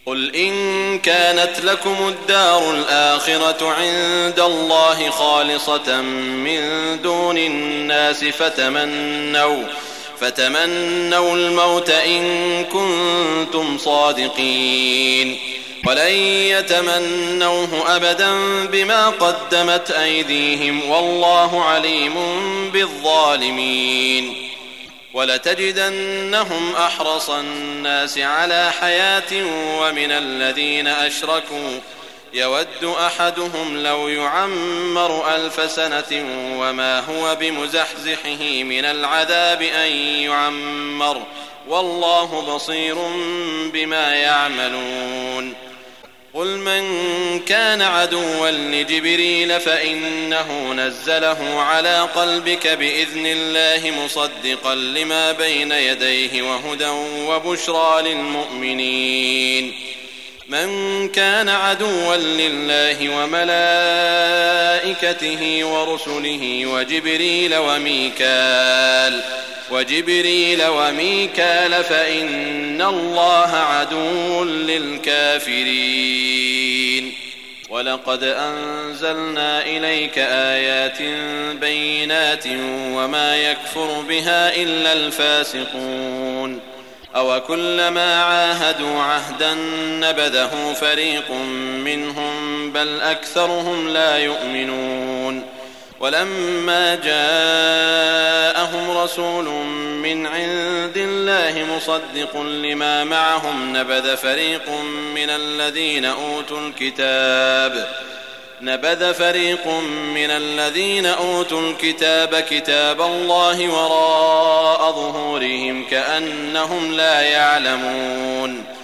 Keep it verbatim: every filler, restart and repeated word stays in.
قل إن كانت لكم الدار الآخرة عند الله خالصة من دون الناس فتمنوا, فتمنوا الموت إن كنتم صادقين ولن يتمنوه أبدا بما قدمت أيديهم والله عليم بالظالمين. ولتجدنهم أحرص الناس على حياة ومن الذين أشركوا يود أحدهم لو يعمر ألف سنة وما هو بمزحزحه من العذاب أن يعمر والله بصير بما يعملون. قل من كان عدوا لجبريل فإنه نزله على قلبك بإذن الله مصدقا لما بين يديه وهدى وبشرى للمؤمنين. من كان عدوا لله وملائكته ورسله وجبريل وميكال وجبريل وميكال فإن الله عدو للكافرين. ولقد أنزلنا إليك آيات بينات وما يكفر بها إلا الفاسقون. أوكلما عاهدوا عهدا نبذه فريق منهم بل أكثرهم لا يؤمنون. ولما جاءهم رسول من عند الله مصدق لما معهم نبذ فريق من الذين أوتوا الكتاب نبذ فريق من الذين أوتوا الكتاب كتاب الله وراء ظهورهم كأنهم لا يعلمون.